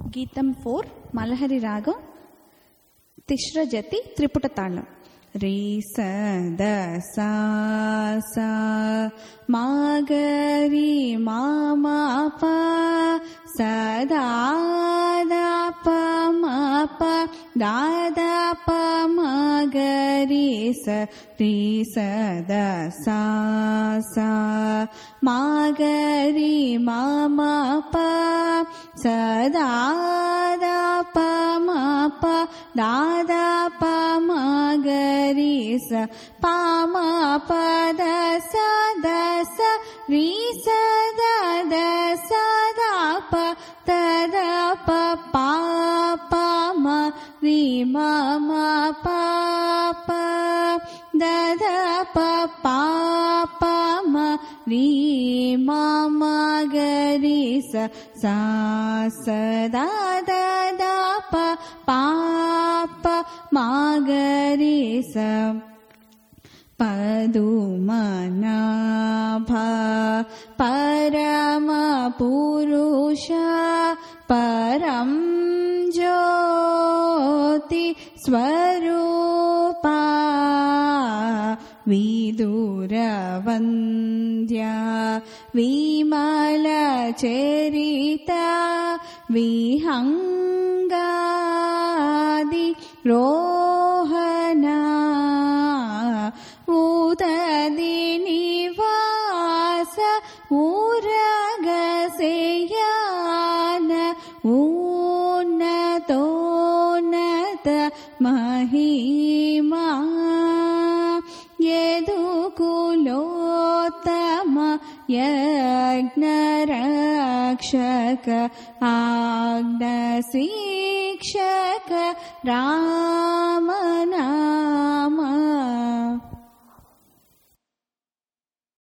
గీతం 4 మలహరి రాగం తిశ్రజతి త్రిపుట తాళం. రీ స ద సా సా మా గ రి మా మా ప స దా దా ప మా ప దా దా ప మా గ రి స ద సా సా మా గ రి మా మా ప స దా దా ప మా ప దా దా ప మా గ రి స ప మా ప ద స ద స రి స ద ద స ద ప ద ద ప ప ప మ రి మ మ ప ప ద ద ప ప ప మ రి మ మ గ రి స సా స ద ద ద ప ప ప మ గ రి స పదుమనాభ పరమ పురుష పరం జ్యోతి స్వరూప విదురవంద్య విమల చరిత విహంగాది రోహణ ఉదది నివాస ఊరగసేయాన ఉన్నతోన్నత మహిమా యదుకులోత్తమ యజ్ఞరక్షక ఆజ్ఞశిక్షక రామ